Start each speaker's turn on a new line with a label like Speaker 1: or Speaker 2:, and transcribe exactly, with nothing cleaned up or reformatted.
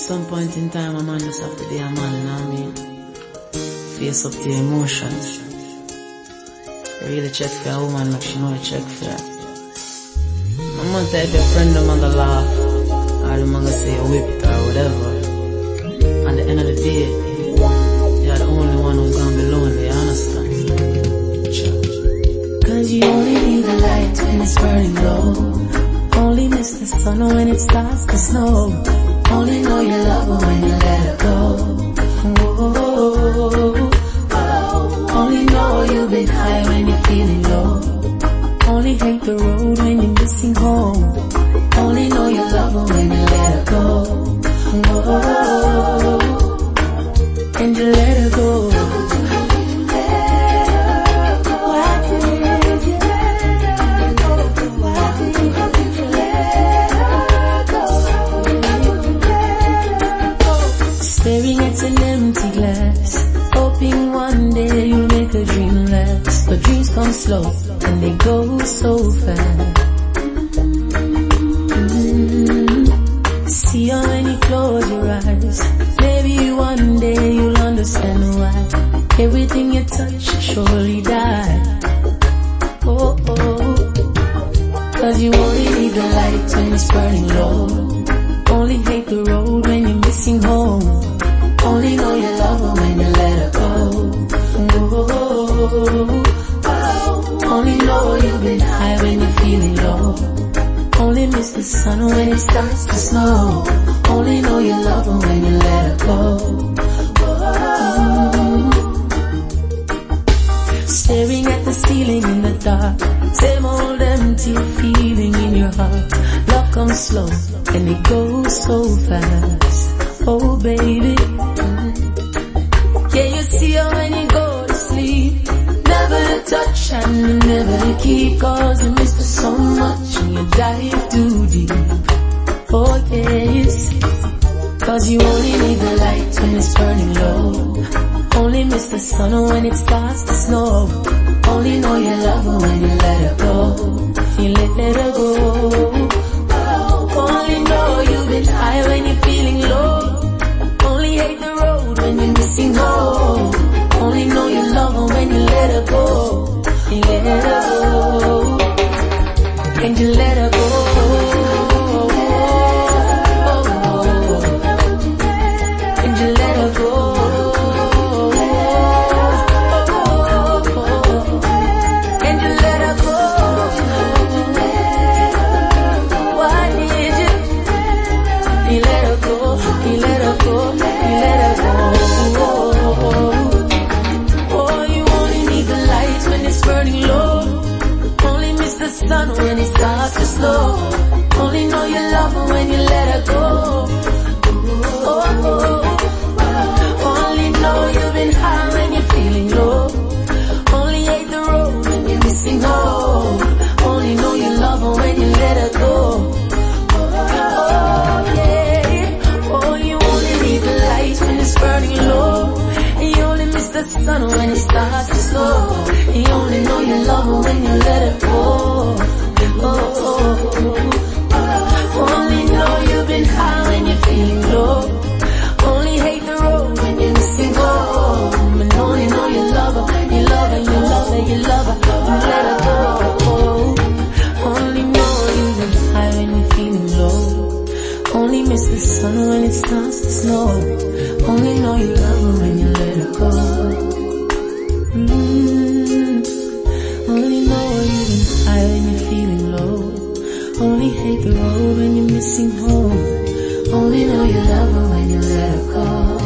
Speaker 1: Some point in time a man just have to be a man, you know what I mean? Face up to your emotions. Really check for a woman like she know you check for her. I'm gonna tell if your friend them gonna laugh, or them gonna say you whipped or whatever. At the end of the day, you're the only one who's gonna be lonely, you understand?
Speaker 2: Cause you only need the light when it's burning low. Only miss the sun when it starts to snow. Only know you love her when you let her go. Whoa. Only know you've been high when you're feeling low. Only hate the road when you're missing home. Only know you love her when you let her go. Whoa. And you let her go. Staring at an empty glass, hoping one day you'll make a dream last. But dreams come slow and they go so fast. Mm-hmm. See how when you close your eyes, maybe one day you'll understand why everything you touch surely die. Oh, oh. Cause you only need the light when it's burning low. Only hate the road when you're missing home. Only know you love her when you let her go. Whoa. Only know you've been high when you're feeling low. Only miss the sun when it starts to snow. Only know you love her when you let her go. Whoa. Staring at the ceiling in the dark, same old empty feeling in your heart. Love comes slow and it goes so fast. Oh baby, yeah, you see her when you go to sleep. Never to touch and never to keep. Cause you miss her so much and you dive too deep. Oh yes, cause you only need the light when it's burning low. Only miss the sun when it starts to snow. Only know you love her when you let her go. You let her go. Only know you've been high when you're feeling low. Only hate the road when you're missing home. Only know you love her when you let her go. You let her go. And you let her go. And you let her go. And you let her go. Why did you? You let her go. You let her go. You let her go. Oh, you only need the light when it's burning low. Only miss the sun when it starts to slow. Only know you love her when you let her go. Oh, oh. Only know you've been high when you're feeling low. Only hate the road when you're missing home. Only know you love her when you let her go. Burning low, and you only miss the sun when it starts to slow. You only know you love her when you let her go. Oh, oh, oh. Only know you've been high when you're feeling low. Only hate the road when you're missing home. And only know you love her, you love her, you love her, you love her, you let her go. Only know you've been high when you're feeling low. Only miss the sun when it starts to snow. Only know you love her when you let her go. Mm-hmm. Only know you've been high when you're feeling low. Only hate the road when you're missing home. Only know you love her when you let her go.